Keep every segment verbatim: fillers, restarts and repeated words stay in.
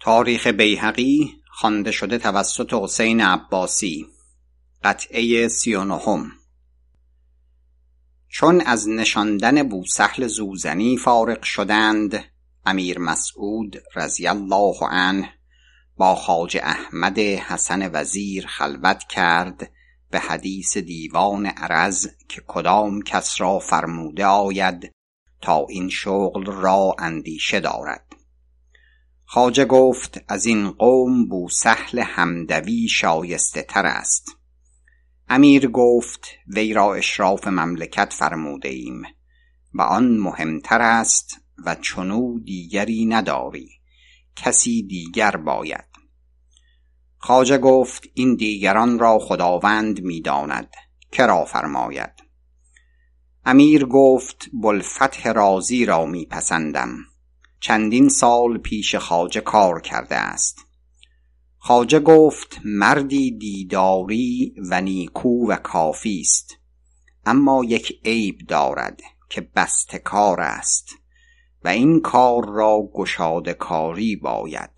تاریخ بیهقی خوانده شده توسط حسین عباسی. قطعه سی و نهم. چون از نشاندن بوسهل زوزنی فارغ شدند، امیر مسعود رضی الله عنه با خواجه احمد حسن وزیر خلوت کرد به حدیث دیوان عرض که کدام کس را فرموده آید تا این شغل را اندیشه دارد. خواجه گفت از این قوم بوسهل حمدوی شایسته تر است. امیر گفت وی را اشراف مملکت فرموده ایم و آن مهمتر است و چنو دیگری نداری، کسی دیگر باید. خواجه گفت این دیگران را خداوند می داند، که را فرماید؟ امیر گفت بوالفتح رازی را می پسندم، چندین سال پیش خواجه کار کرده است. خواجه گفت مردی دیداری و نیکو و کافی است، اما یک عیب دارد که بسته کار است و این کار را گشاده کاری باید.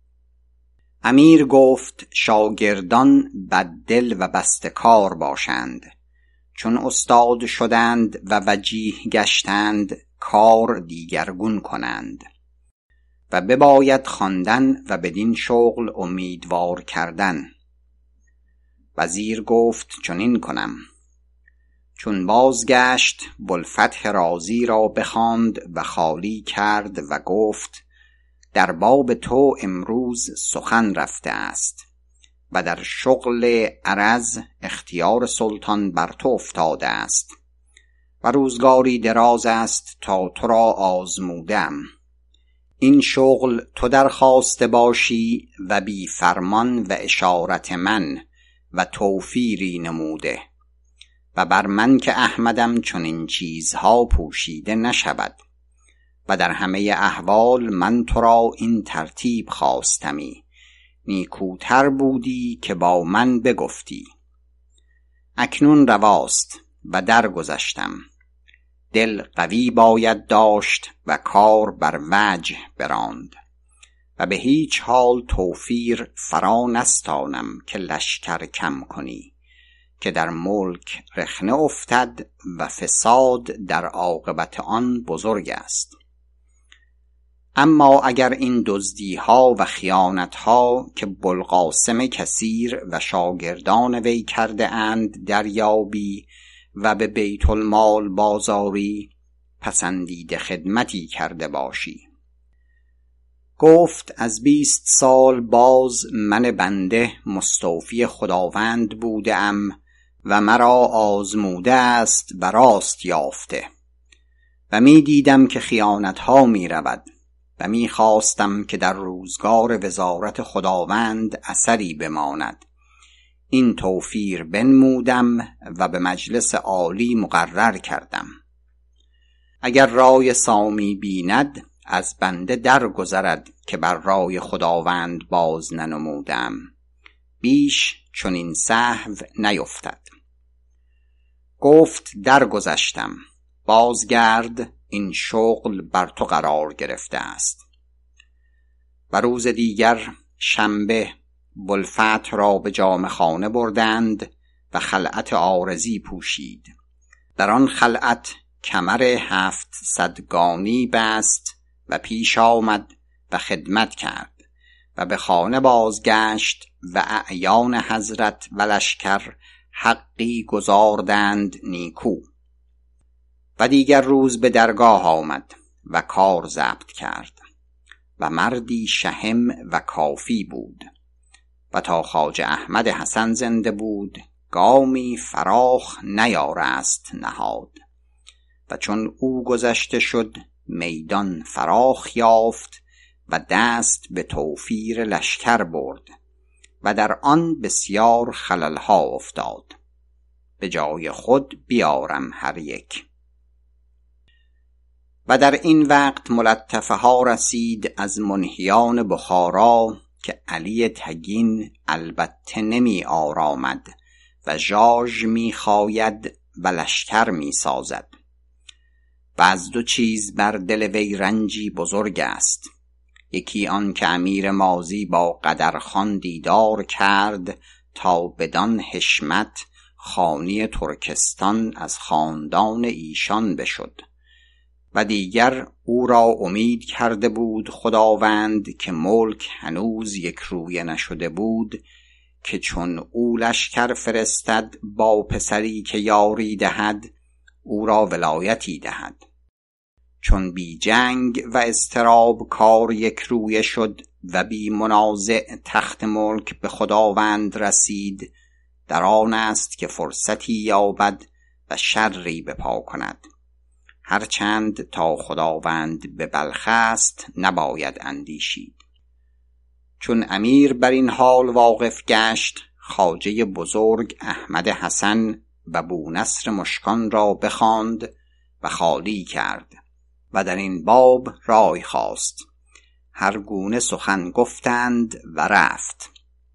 امیر گفت شاگردان بددل و بسته کار باشند، چون استاد شدند و وجیه گشتند کار دیگرگون کنند و بباید خواندن و بدین شغل امیدوار کردن. وزیر گفت چنین کنم. چون بازگشت بوالفتح رازی را بخواند و خالی کرد و گفت در باب تو امروز سخن رفته است و در شغل عرض اختیار سلطان بر تو افتاده است و روزگاری دراز است تا تو را آزمودم. این شغل تو درخواسته باشی و بی فرمان و اشارت من و توفیری نموده و بر من که احمدم چون این چیزها پوشیده نشود و در همه احوال من تو را این ترتیب خواستمی، نیکوتر بودی که با من بگفتی. اکنون رواست و درگذشتم، دل قوی باید داشت و کار بر وجه براند و به هیچ حال توفیر فرا نستانم که لشکر کم کنی که در ملک رخنه افتد و فساد در عاقبت آن بزرگ است. اما اگر این دزدی‌ها و خیانت‌ها که بوالقاسم کثیر و شاگردان وی کرده اند دریابی و به بیت المال بازاری، پسندیده خدمتی کرده باشی. گفت از بیست سال باز من بنده مستوفی خداوند بودم و مرا آزموده است و راست یافته و می دیدم که خیانت‌ها می رود و می خواستم که در روزگار وزارت خداوند اثری بماند. این توفیر بنمودم و به مجلس عالی مقرر کردم. اگر رای سامی بیند از بنده درگذرد که بر رای خداوند باز ننمودم، بیش چون این سهو نیفتد. گفت درگذشتم، بازگرد، این شغل بر تو قرار گرفته است. و روز دیگر شنبه بوالفتح را به جامه خانه بردند و خلعت عارضی پوشید. در آن خلعت کمر هفت صدگانی بست و پیش آمد و خدمت کرد و به خانه بازگشت و اعیان حضرت و لشکر حقی گزاردند نیکو. و دیگر روز به درگاه آمد و کار ضبط کرد و مردی شهم و کافی بود و تا خواجه احمد حسن زنده بود گامی فراخ نیارست نهاد و چون او گذشته شد میدان فراخ یافت و دست به توفیر لشکر برد و در آن بسیار خللها افتاد. به جای خود بیارم هر یک. و در این وقت ملطفه ها رسید از منهیان بخارا که علی تگین البته نمی آرامد و ژاژ می خاید و لشکر می سازد و از دو چیز بر دل وی رنجی بزرگ است. یکی آن که امیر ماضی با قدرخان دیدار کرد، تا بدان حشمت خانی ترکستان از خاندان ایشان بشد. و دیگر او را امید کرده بود خداوند که ملک هنوز یک رویه نشده بود، که چون او لشکر فرستد با پسری که یاری دهد، او را ولایتی دهد. چون بی جنگ و اضطراب کار یک رویه شد و بی منازع تخت ملک به خداوند رسید، در آن است که فرصتی یابد و شری بپا کند. هرچند تا خداوند به بلخ است نباید اندیشید. چون امیر بر این حال واقف گشت، خواجه بزرگ احمد حسن و بونصر مشکان را بخواند و خالی کرد و در این باب رای خواست. هر گونه سخن گفتند و رفت.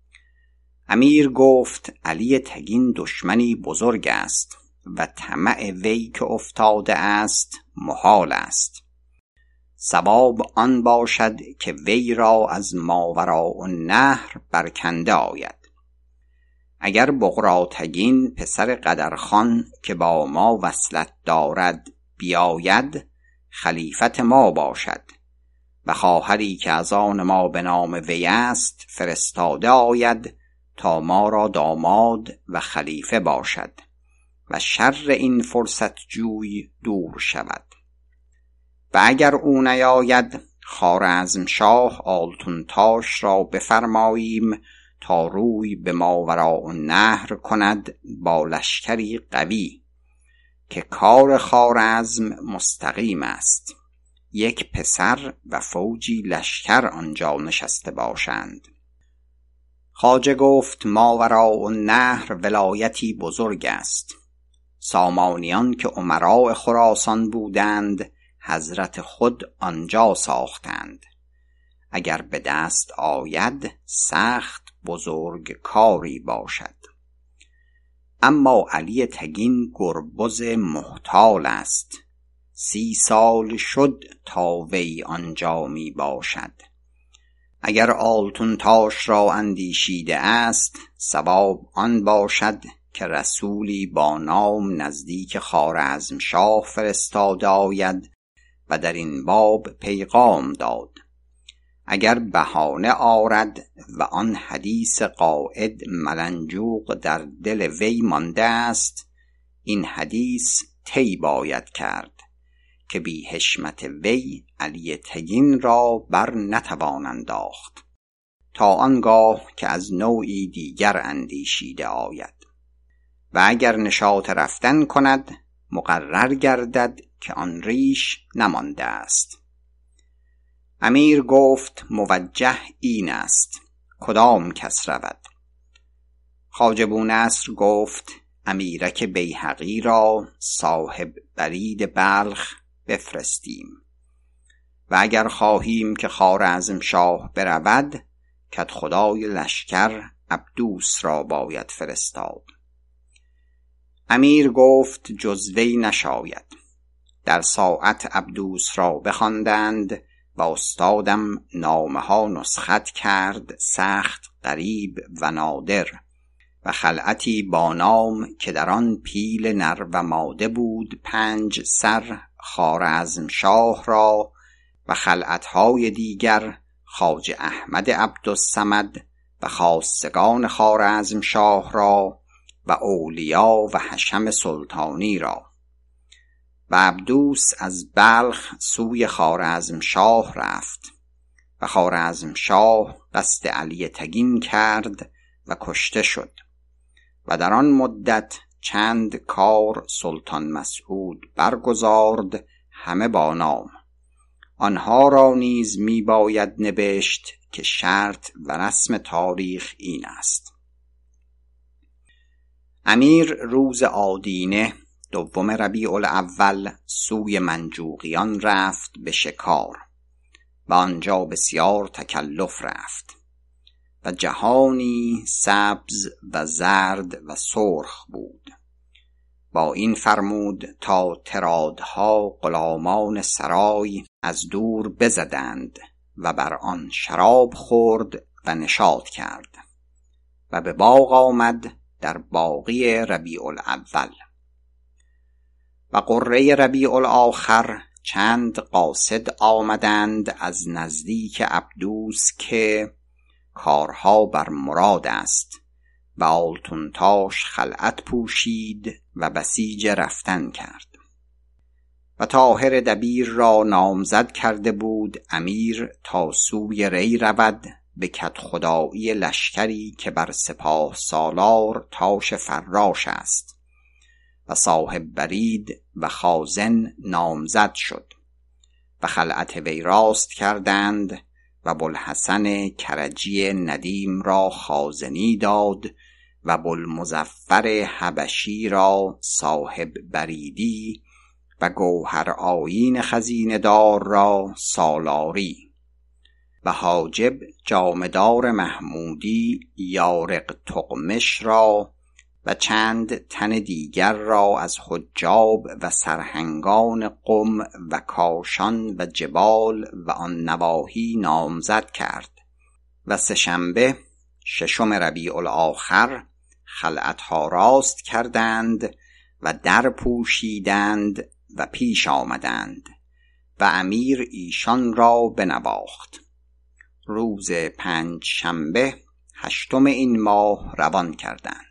امیر گفت علی تگین دشمنی بزرگ است و طمع وی که افتاده است محال است. صواب آن باشد که وی را از ماوراء النهر برکنده آید. اگر بغراتگین پسر قدرخان که با ما وصلت دارد بیاید، خلیفت ما باشد و خواهری که از آن ما به نام وی است فرستاده آید تا ما را داماد و خلیفه باشد و شر این فرصت جوی دور شود. و اگر او نیاید، خوارزمشاه آلتونتاش را بفرماییم تا روی به ماوراء النهر کند با لشکری قوی، که کار خوارزم مستقیم است. یک پسر و فوجی لشکر آنجا نشسته باشند. خواجه گفت ماوراء النهر ولایتی بزرگ است. سامانیان که امراء خراسان بودند حضرت خود آنجا ساختند. اگر به دست آید سخت بزرگ کاری باشد. اما علی تگین گربز محتال است. سی سال شد تا وی آنجا می باشد. اگر آلتونتاش را اندیشیده است، صواب آن باشد که رسولی با نام نزدیک خوارزمشاه فرستاده آید و در این باب پیغام داد. اگر بهانه آرد و آن حدیث قائد ملنجوق در دل وی مانده است، این حدیث طی باید کرد که بی حشمت وی علی تگین را بر نتوان انداخت، تا آنگاه که از نوعی دیگر اندیشیده آید. و اگر نشاط رفتن کند، مقرر گردد که آن ریش نمانده است. امیر گفت موجه این است، کدام کس رود؟ خواجه بونصر گفت امیرک بیهقی را صاحب برید بلخ بفرستیم، و اگر خواهیم که خوارزمشاه برود، کدخدای لشکر عبدوس را باید فرستاد. امیر گفت جز وی نشاید. در ساعت عبدوس را بخواندند و استادم نامه ها نسخت کرد سخت غریب و نادر، و خلعتی با نام که در آن پیل نر و ماده بود پنج سر خوارزمشاه را، و خلعتهای دیگر خواجه احمد عبدالصمد و خاصگان خوارزمشاه را و اولیا و حشم سلطانی را. و عبدوس از بلخ سوی خوارزمشاه رفت و خوارزمشاه قصد علی تگین کرد و کشته شد. و در آن مدت چند کار سلطان مسعود برگزارد، همه با نام. آنها را نیز می باید نبشت که شرط و رسم تاریخ این است. امیر روز آدینه دوم ربیع الاول سوی منجوقیان رفت به شکار و آنجا بسیار تکلف رفت و جهانی سبز و زرد و سرخ بود. با این فرمود تا ترادها غلامان سرای از دور بزدند و بر آن شراب خورد و نشاط کرد و به باغ آمد در باقی ربیع الاول. و قره ربیع الاخر چند قاصد آمدند از نزدیک عبدوس که کارها بر مراد است و آلتونتاش خلعت پوشید و بسیج رفتن کرد. و طاهر دبیر را نامزد کرده بود امیر تا سوی ری رود به کدخدایی لشکری که بر سپاه سالار تاش فراش است و صاحب برید و خازن نامزد شد و خلعت وی راست کردند و بوالحسن کرجی ندیم را خازنی داد و بوالمظفر حبشی را صاحب بریدی و گوهر آیین خزینه دار را سالاری و حاجب جامدار محمودی یارق تقمش را و چند تن دیگر را از حجاب و سرهنگان قم و کاشان و جبال و آن نواحی نامزد کرد. و سه‌شنبه ششم ربیع الاخر خلعتها راست کردند و در پوشیدند و پیش آمدند و امیر ایشان را بنواخت. روز پنج شنبه هشتم این ماه روان کردند.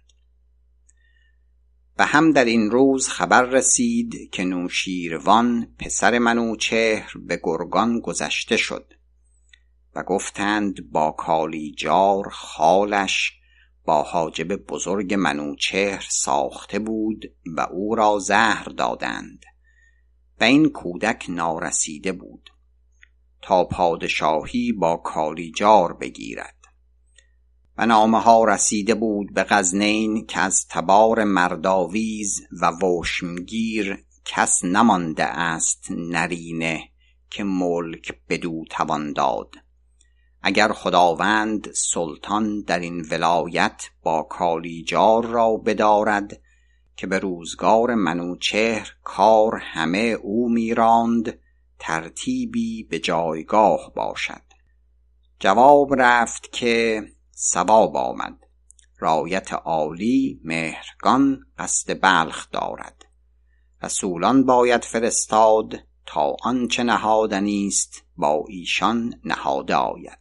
و هم در این روز خبر رسید که نوشیروان پسر منوچهر به گرگان گذشته شد و گفتند با کالیجار خالش با حاجب بزرگ منوچهر ساخته بود و او را زهر دادند و این کودک نارسیده بود تا پادشاهی با کالیجار بگیرد. و نامه ها رسیده بود به غزنین که از تبار مرداویز و وشمگیر کس نمانده است نرینه که ملک بدو توان داد. اگر خداوند سلطان در این ولایت با کالیجار را بدارد که به روزگار منوچهر کار همه او میراند ترتیبی به جایگاه باشد. جواب رفت که صواب آمد. رایت عالی مهرگان قصد بلخ دارد. رسولان باید فرستاد تا آنچه نهادنی است با ایشان نهاده آید.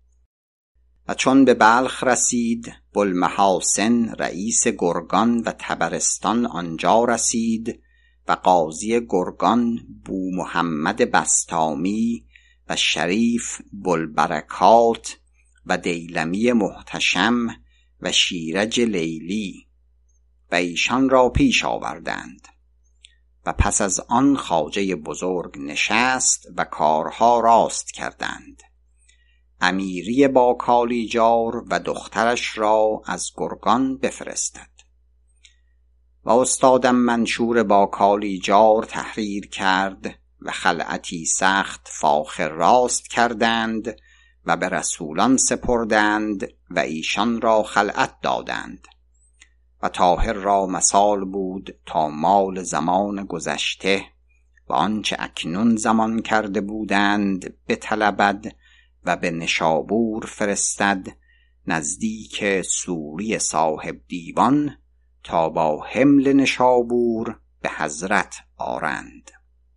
و چون به بلخ رسید بوالمحاسن رئیس گرگان و طبرستان آنجا رسید و قاضی گرگان بو محمد بسطامی و شریف بوالبرکات و دیلمی محتشم و شیرج لیلی و ایشان را پیش آوردند. و پس از آن خواجه بزرگ نشست و کارها راست کردند. امیری با کالیجار و دخترش را از گرگان بفرستد. و استادم منشور با کالیجار تحریر کرد و خلعتی سخت فاخر راست کردند و به رسولان سپردند و ایشان را خلعت دادند. و طاهر را مثال بود تا مال زمان گذشته و آنچه اکنون زمان کرده بودند بطلبد و به نشابور فرستد نزدیک سوری صاحب دیوان تا با حمل نشابور به حضرت آرند.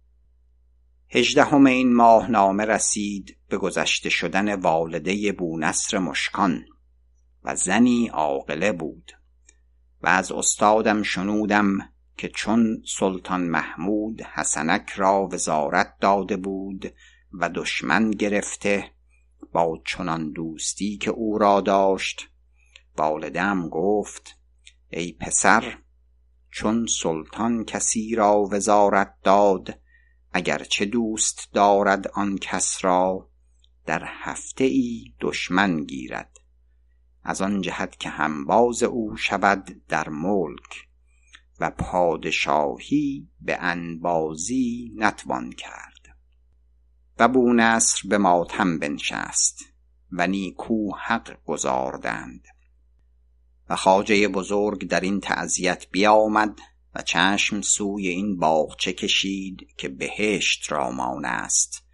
هجدهم این ماه نامه رسید به گذشته شدن والده بونصر مشکان و زنی عاقله بود. و از استادم شنودم که چون سلطان محمود حسنک را وزارت داده بود و دشمن گرفته با چنان دوستی که او را داشت، والدم گفت ای پسر، چون سلطان کسی را وزارت داد اگرچه دوست دارد آن کس را در هفته ای دشمن گیرد، از آن جهت که همباز او شود در ملک و پادشاهی به انبازی نتوان کرد. و بونصر به ماتم بنشست و نیکو حق گزاردند. و خواجه بزرگ در این تعزیت بیامد و چشم سوی این باغچه کشید که بهشت را مان است،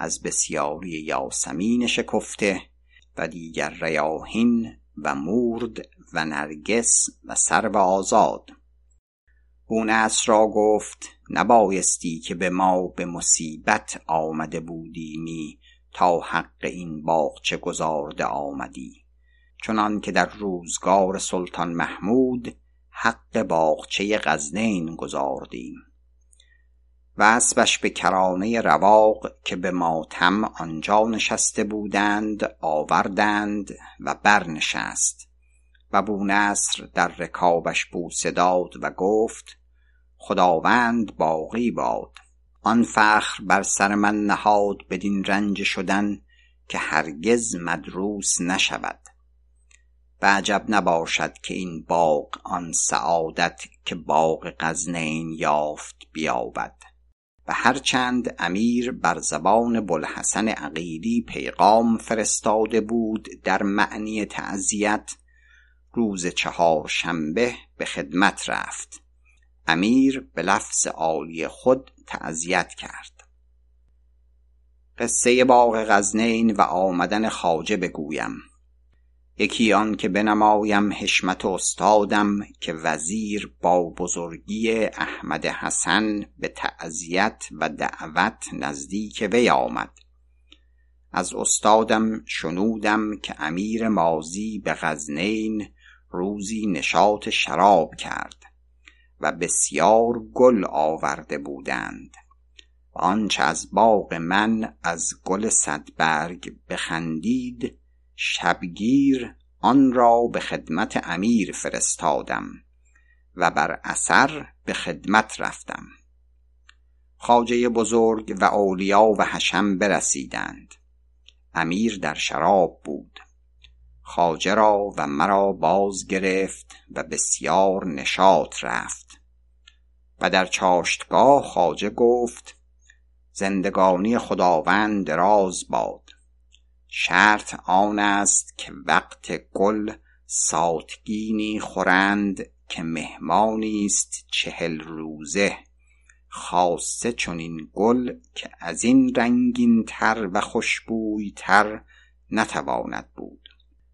از بسیاری یاسمین شکفته و دیگر ریاحین و مورد و نرگس و سرو آزاد. بونصر را گفت نبایستی که به ما به مصیبت آمده بودیمی تا حق این باغچه گزارده آمدی، چنان که در روزگار سلطان محمود حق باغچه غزنین گزاردیم. و اسبش به کرانه رواق که به ماتم آنجا نشسته بودند آوردند و برنشست و بونصر در رکابش بوسه داد و گفت خداوند باقی باد. آن فخر بر سر من نهاد بدین رنج شدن که هرگز مدروس نشود. و عجب نباشد که این باغ آن سعادت که باغ غزنین یافت بیابد. و هرچند امیر بر زبان بوالحسن عقیلی پیغام فرستاده بود در معنی تعزیت، روز چهارشنبه به خدمت رفت. امیر به لفظ عالی خود تعزیت کرد. قصه باغ غزنین و آمدن خواجه بگویم. یکی آن که بنمایم حشمت استادم که وزیر با بزرگی احمد حسن به تعزیت و دعوت نزدیک وی آمد. از استادم شنودم که امیر ماضی به غزنین روزی نشاط شراب کرد و بسیار گل آورده بودند و آنچه از باغ من از گل صدبرگ بخندید شبگیر آن را به خدمت امیر فرستادم و بر اثر به خدمت رفتم. خواجه بزرگ و اولیا و حشم برسیدند. امیر در شراب بود. خواجه را و مرا باز گرفت و بسیار نشاط رفت و در چاشتگاه خواجه گفت زندگانی خداوند دراز باد. شرط آن است که وقت گل ساتگینی خورند که مهمانی است چهل روزه، خاصه چنین گل که از این رنگین تر و خوشبوی تر نتواند بود.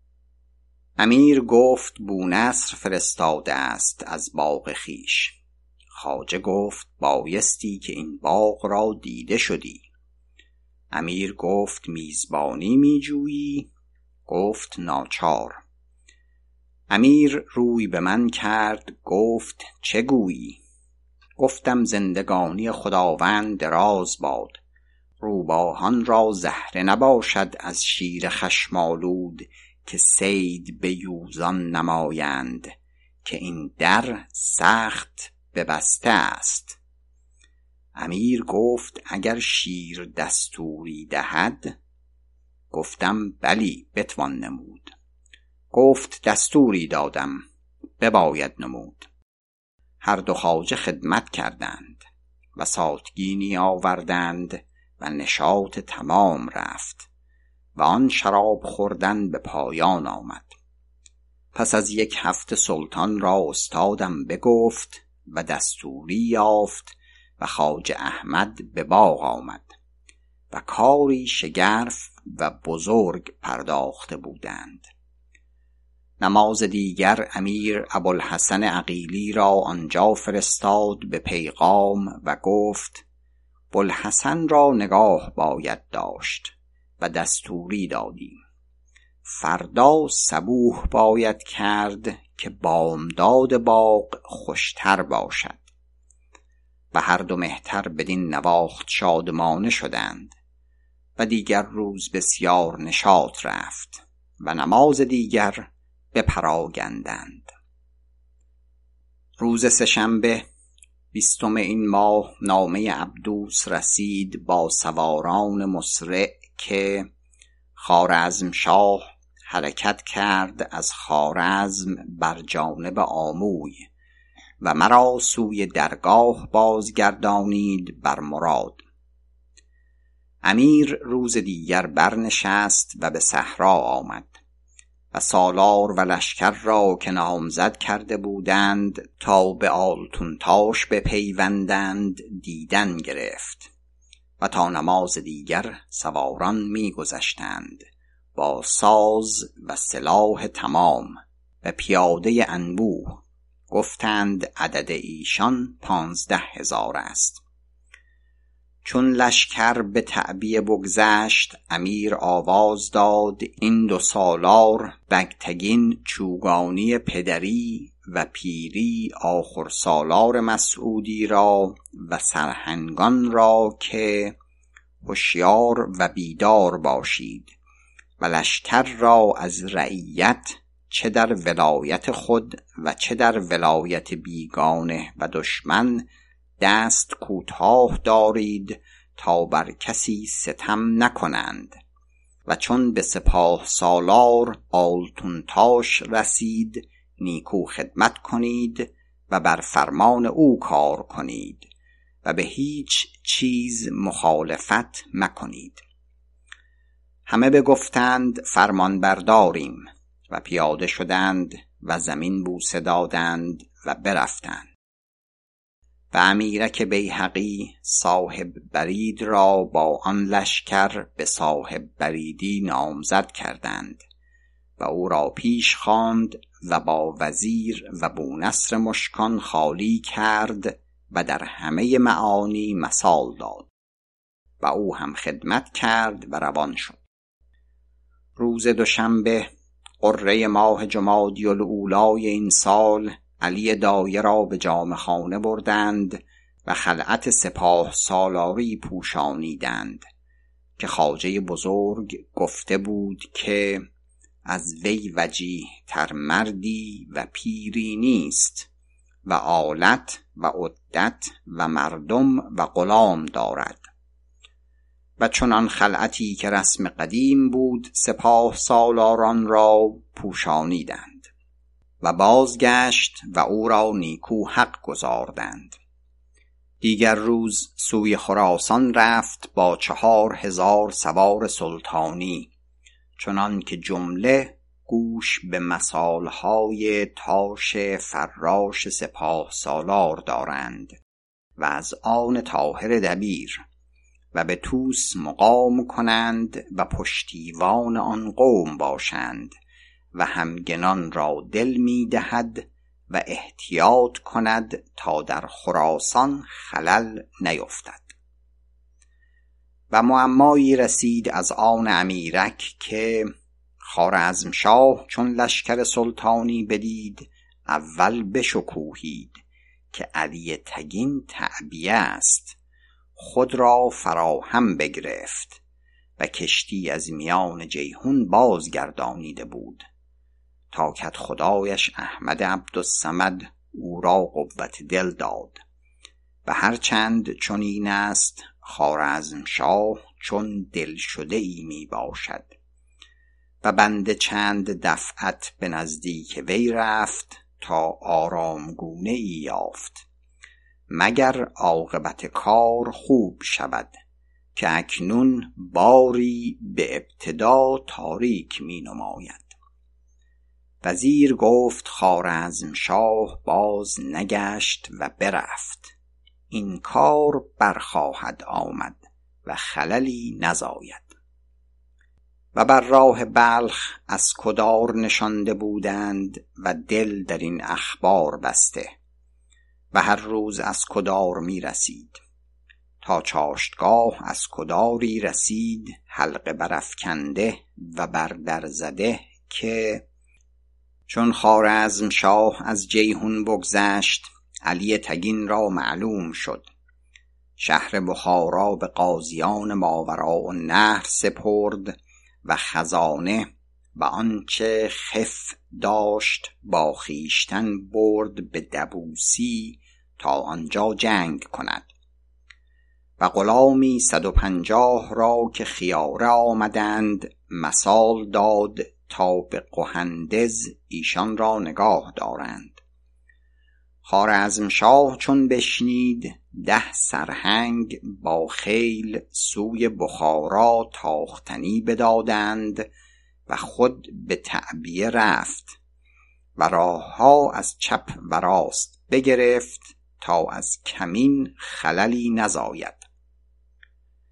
امیر گفت بونصر فرستاده است از باغ خیش. خواجه گفت بایستی که این باغ را دیده شدی. امیر گفت میزبانی می جویی؟ گفت ناچار. امیر روی به من کرد گفت چه گویی؟ گفتم زندگانی خداوند دراز باد. روباهان را زهره نباشد از شیر خشمالود که صید به یوزان نمایند که این در سخت ببسته است. امیر گفت اگر شیر دستوری دهد؟ گفتم بلی بتوان نمود. گفت دستوری دادم بباید نمود. هر دو خواجه خدمت کردند و ساتگینی آوردند و نشاط تمام رفت و آن شراب خوردن به پایان آمد. پس از یک هفته سلطان را استادم بگفت و دستوری یافت و خواجه احمد به باغ آمد و کاری شگرف و بزرگ پرداخته بودند. نماز دیگر امیر ابوالحسن عقیلی را آنجا فرستاد به پیغام و گفت بوالحسن را نگاه باید داشت و دستوری دادیم. فردا صبوح باید کرد که بامداد باغ خوشتر باشد. و هر دو مهتر بدین نواخت شادمانه شدند و دیگر روز بسیار نشاط رفت و نماز دیگر بپراگندند. روز سه‌شنبه بیستم این ماه نامه عبدوس رسید با سواران مسرع که خوارزمشاه حرکت کرد از خوارزم بر جانب آموی و مرا سوی درگاه بازگردانید بر مراد. امیر روز دیگر برنشست و به صحرا آمد و سالار و لشکر را که نامزد کرده بودند تا به آلتونتاش بپیوندند دیدن گرفت و تا نماز دیگر سواران می گذشتند با ساز و سلاح تمام و پیاده انبوه. گفتند عدد ایشان پانزده هزار است. چون لشکر به تعبیه بگذشت، امیر آواز داد این دو سالار بگتگین چوگانی پدری و پیری آخر سالار مسعودی را و سرهنگان را که هوشیار و بیدار باشید و لشکر را از رعیت چه در ولایت خود و چه در ولایت بیگانه و دشمن دست کوتاه دارید تا بر کسی ستم نکنند و چون به سپاه سالار آلتونتاش رسید نیکو خدمت کنید و بر فرمان او کار کنید و به هیچ چیز مخالفت مکنید. همه بگفتند فرمان برداریم و پیاده شدند و زمین بوسه دادند و برفتند. و امیرک بیهقی صاحب برید را با آن لشکر به صاحب بریدی نامزد کردند و او را پیش خواند و با وزیر و بونصر مشکان خالی کرد و در همه معانی مثال داد و او هم خدمت کرد و روان شد. روز دوشنبه قره ماه جمادی الاولی این سال علی دایه را به جامه خانه بردند و خلعت سپاه سالاری پوشانیدند که خواجه بزرگ گفته بود که از وی وجیه تر مردی و پیری نیست و آلت و عدت و مردم و غلام دارد. و چنان خلعتی که رسم قدیم بود سپاه سالاران را پوشانیدند و بازگشت و او را نیکو حق گزاردند. دیگر روز سوی خراسان رفت با چهار هزار سوار سلطانی، چنان که جمله گوش به مثالهای تاش فراش سپاه سالار دارند و از آن طاهر دبیر و به توس مقام کنند و پشتیوان آن قوم باشند و همگنان را دل می دهد و احتیاط کند تا در خراسان خلل نیفتد. و معمایی رسید از آن امیرک که خوارزمشاه چون لشکر سلطانی بدید اول بشکوهید که علی تگین تعبیه است، خود را فراهم بگرفت و کشتی از میان جیهون بازگردانیده بود تا کد خدایش احمد عبدالصمد او را قوت دل داد. و هرچند چنین است خوارزمشاه چون دل شده ای می باشد و بنده چند دفعت به نزدیک وی رفت تا آرامگونه ای یافت، مگر عاقبت کار خوب شود که اکنون باری به ابتدا تاریک می نماید. وزیر گفت خوارزمشاه باز نگشت و برفت، این کار برخواهد آمد و خللی نزاید. و بر راه بلخ اسکدار نشانده بودند و دل در این اخبار بسته و هر روز اسکدار می رسید تا چاشتگاه اسکداری رسید حلقه برافکنده و بر در زده که چون خوارزمشاه از جیهون بگذشت علی تگین را معلوم شد. شهر بخارا به قاضیان ماوراءالنهر سپرد و خزانه و آنچه خف داشت با خویشتن برد به دبوسی تا آنجا جنگ کند و غلامی صد و پنجاه را که خیاره آمدند مثال داد تا به قهندز ایشان را نگاه دارند. خوارزمشاه چون بشنید ده سرهنگ با خیل سوی بخارا تاختنی بدادند و خود به تعبیه رفت و راهها از چپ و راست بگرفت تا از کمین خللی نزاید.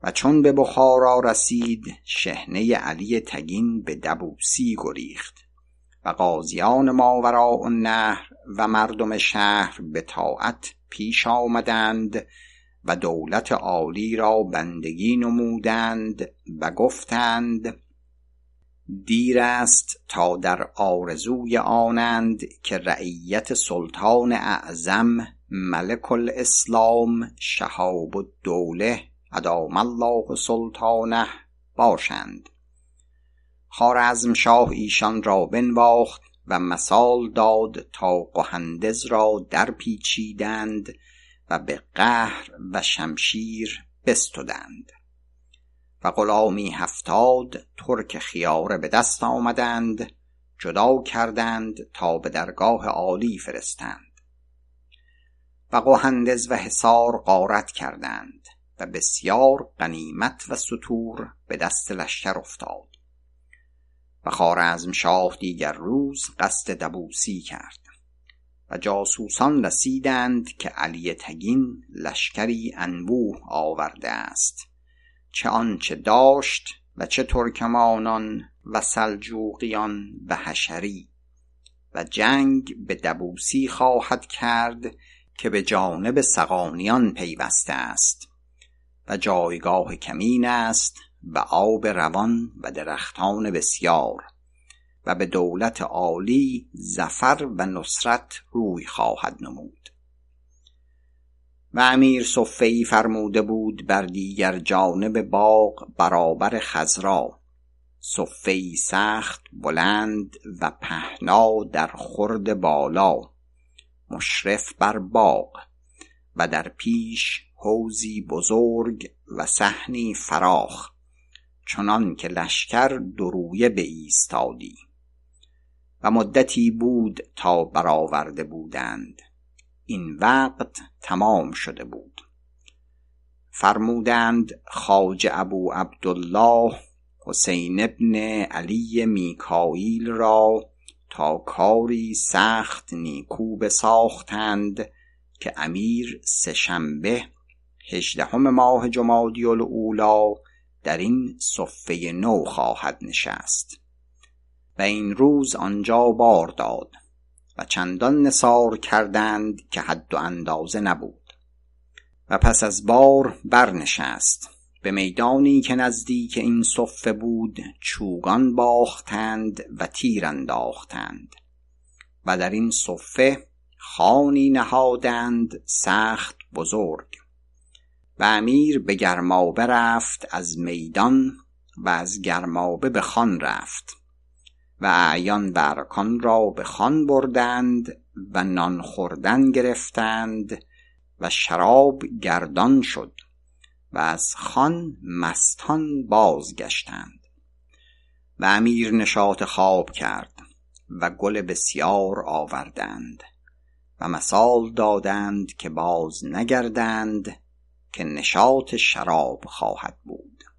و چون به بخارا رسید شحنه علی تگین به دبوسی گریخت و قاضیان ماوراء النهر و مردم شهر به طاعت پیش آمدند و دولت عالی را بندگی نمودند و گفتند دیر است تا در آرزوی آنند که رعیت سلطان اعظم ملک الاسلام شهاب الدوله ادام الله سلطانه باشند. خوارزمشاه ایشان را بنواخت و مثال داد تا قهندز را در پیچیدند و به قهر و شمشیر بستدند و غلامی هفتاد ترک خیاره به دست آمدند، جدا کردند تا به درگاه عالی فرستند و قهندز و حصار غارت کردند و بسیار غنیمت و ستور به دست لشکر افتاد و خوارزمشاه دیگر روز قصد دبوسی کرد و جاسوسان رسیدند که علی تگین لشکری انبوه آورده است، چه آنچه داشت و چه ترکمانان و سلجوقیان و حشری، و جنگ به دبوسی خواهد کرد که به جانب سقانیان پیوسته است و جایگاه کمین است و آب روان و درختان بسیار و به دولت عالی ظفر و نصرت روی خواهد نمود. و امیر صفه‌ای فرموده بود بر دیگر جانب باغ برابر خضرا، صفه‌ای سخت بلند و پهنا در خرد بالا مشرف بر باغ و در پیش حوضی بزرگ و صحنی فراخ، چنان که لشکر درویه بایستادی. و مدتی بود تا برآورده بودند، این وقت تمام شده بود. فرمودند خواجه ابو عبدالله حسین ابن علی میکائیل را تا کاری سخت نیکو بساختند که امیر سه شنبه هجدهم ماه جمادی الاولی در این صفه نو خواهد نشست و این روز آنجا بار داد و چندان نثار کردند که حد و اندازه نبود. و پس از بار برنشست، به میدانی که نزدیک این صفه بود چوگان باختند و تیر انداختند و در این صفه خوانی نهادند سخت بزرگ و امیر به گرمابه رفت از میدان و از گرمابه به خان رفت و اعیان و ارکان را به خان بردند و نان خوردن گرفتند و شراب گردان شد و از خان مستان بازگشتند و امیر نشاط خواب کرد و گل بسیار آوردند و مثال دادند که باز نگردند که نشاط شراب خواهد بود.